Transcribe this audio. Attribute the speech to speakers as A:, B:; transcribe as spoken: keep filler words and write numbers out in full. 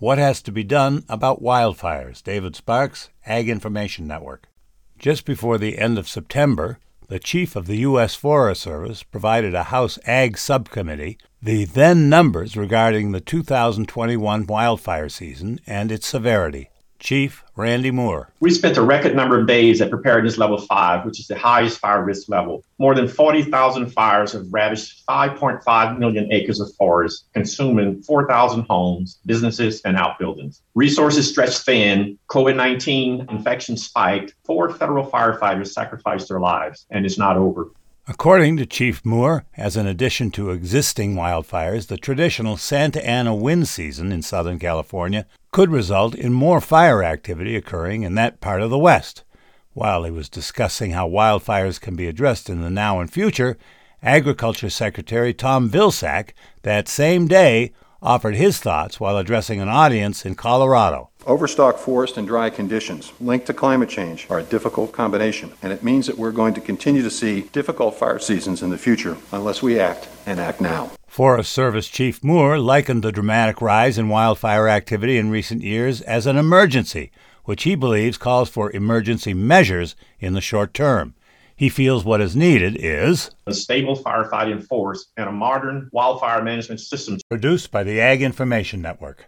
A: What has to be done about wildfires? David Sparks, Ag Information Network. Just before the end of September, the chief of the U S Forest Service provided a House Ag Subcommittee the then numbers regarding the two thousand twenty-one wildfire season and its severity. Chief Randy Moore.
B: We spent a record number of days at preparedness level five, which is the highest fire risk level. More than forty thousand fires have ravaged five point five million acres of forest, consuming four thousand homes, businesses, and outbuildings. Resources stretched thin, COVID nineteen infections spiked, four federal firefighters sacrificed their lives, and it's not over.
A: According to Chief Moore, as an addition to existing wildfires, the traditional Santa Ana wind season in Southern California could result in more fire activity occurring in that part of the West. While he was discussing how wildfires can be addressed in the now and future, Agriculture Secretary Tom Vilsack that same day offered his thoughts while addressing an audience in Colorado.
C: Overstocked forest and dry conditions linked to climate change are a difficult combination, and it means that we're going to continue to see difficult fire seasons in the future unless we act, and act now.
A: Forest Service Chief Moore likened the dramatic rise in wildfire activity in recent years as an emergency, which he believes calls for emergency measures in the short term. He feels what is needed is
B: a stable firefighting force and a modern wildfire management system.
A: Produced by the Ag Information Network.